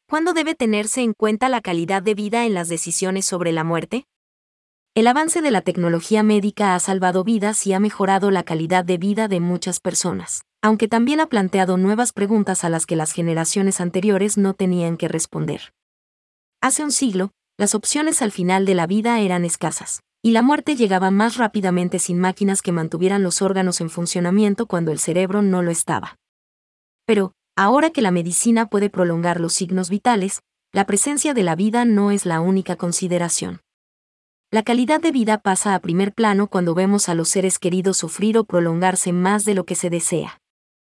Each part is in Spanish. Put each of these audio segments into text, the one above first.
¿Cuándo debe tenerse en cuenta la calidad de vida en las decisiones sobre la muerte? El avance de la tecnología médica ha salvado vidas y ha mejorado la calidad de vida de muchas personas, aunque también ha planteado nuevas preguntas a las que las generaciones anteriores no tenían que responder. Hace un siglo, las opciones al final de la vida eran escasas, y la muerte llegaba más rápidamente sin máquinas que mantuvieran los órganos en funcionamiento cuando el cerebro no lo estaba. Pero, ahora que la medicina puede prolongar los signos vitales, la presencia de la vida no es la única consideración. La calidad de vida pasa a primer plano cuando vemos a los seres queridos sufrir o prolongarse más de lo que se desea.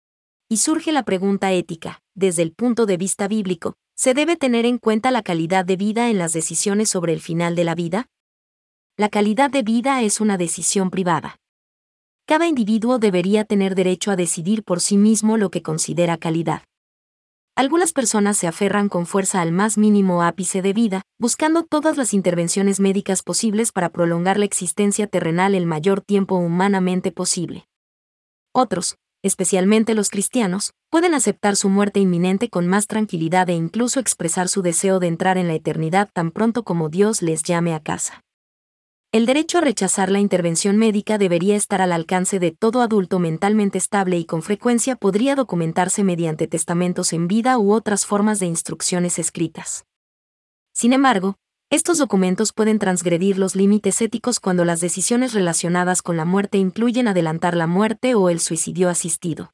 Y surge la pregunta ética, desde el punto de vista bíblico, ¿se debe tener en cuenta la calidad de vida en las decisiones sobre el final de la vida? La calidad de vida es una decisión privada. Cada individuo debería tener derecho a decidir por sí mismo lo que considera calidad. Algunas personas se aferran con fuerza al más mínimo ápice de vida, buscando todas las intervenciones médicas posibles para prolongar la existencia terrenal el mayor tiempo humanamente posible. Otros, especialmente los cristianos, pueden aceptar su muerte inminente con más tranquilidad e incluso expresar su deseo de entrar en la eternidad tan pronto como Dios les llame a casa. El derecho a rechazar la intervención médica debería estar al alcance de todo adulto mentalmente estable y con frecuencia podría documentarse mediante testamentos en vida u otras formas de instrucciones escritas. Sin embargo, estos documentos pueden transgredir los límites éticos cuando las decisiones relacionadas con la muerte incluyen adelantar la muerte o el suicidio asistido.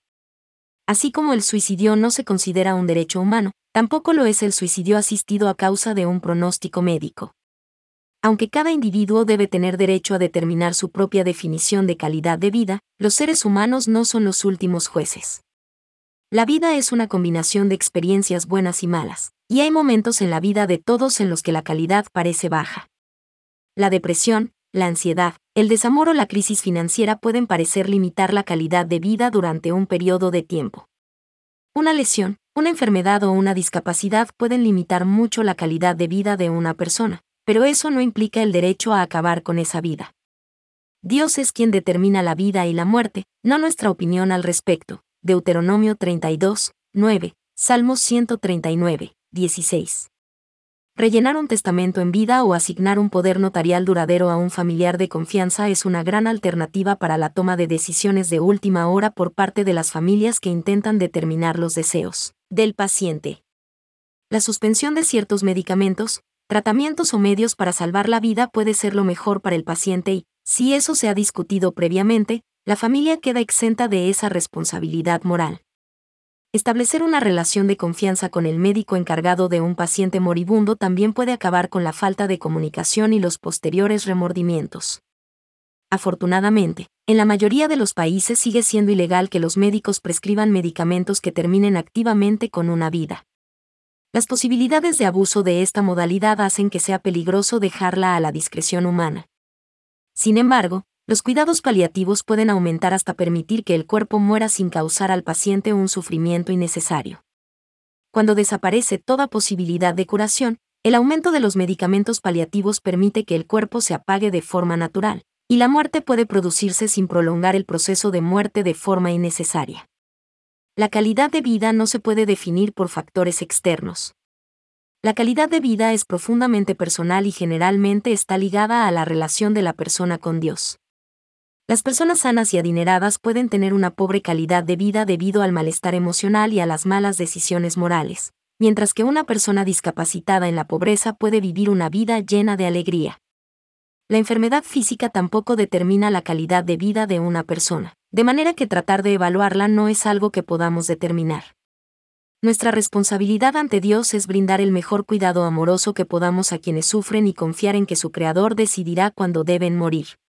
Así como el suicidio no se considera un derecho humano, tampoco lo es el suicidio asistido a causa de un pronóstico médico. Aunque cada individuo debe tener derecho a determinar su propia definición de calidad de vida, los seres humanos no son los últimos jueces. La vida es una combinación de experiencias buenas y malas, y hay momentos en la vida de todos en los que la calidad parece baja. La depresión, la ansiedad, el desamor o la crisis financiera pueden parecer limitar la calidad de vida durante un periodo de tiempo. Una lesión, una enfermedad o una discapacidad pueden limitar mucho la calidad de vida de una persona, pero eso no implica el derecho a acabar con esa vida. Dios es quien determina la vida y la muerte, no nuestra opinión al respecto. Deuteronomio 32, 9, Salmos 139, 16. Rellenar un testamento en vida o asignar un poder notarial duradero a un familiar de confianza es una gran alternativa para la toma de decisiones de última hora por parte de las familias que intentan determinar los deseos del paciente. La suspensión de ciertos medicamentos, tratamientos o medios para salvar la vida puede ser lo mejor para el paciente y, si eso se ha discutido previamente, la familia queda exenta de esa responsabilidad moral. Establecer una relación de confianza con el médico encargado de un paciente moribundo también puede acabar con la falta de comunicación y los posteriores remordimientos. Afortunadamente, en la mayoría de los países sigue siendo ilegal que los médicos prescriban medicamentos que terminen activamente con una vida. Las posibilidades de abuso de esta modalidad hacen que sea peligroso dejarla a la discreción humana. Sin embargo, los cuidados paliativos pueden aumentar hasta permitir que el cuerpo muera sin causar al paciente un sufrimiento innecesario. Cuando desaparece toda posibilidad de curación, el aumento de los medicamentos paliativos permite que el cuerpo se apague de forma natural, y la muerte puede producirse sin prolongar el proceso de muerte de forma innecesaria. La calidad de vida no se puede definir por factores externos. La calidad de vida es profundamente personal y generalmente está ligada a la relación de la persona con Dios. Las personas sanas y adineradas pueden tener una pobre calidad de vida debido al malestar emocional y a las malas decisiones morales, mientras que una persona discapacitada en la pobreza puede vivir una vida llena de alegría. La enfermedad física tampoco determina la calidad de vida de una persona, de manera que tratar de evaluarla no es algo que podamos determinar. Nuestra responsabilidad ante Dios es brindar el mejor cuidado amoroso que podamos a quienes sufren y confiar en que su Creador decidirá cuándo deben morir.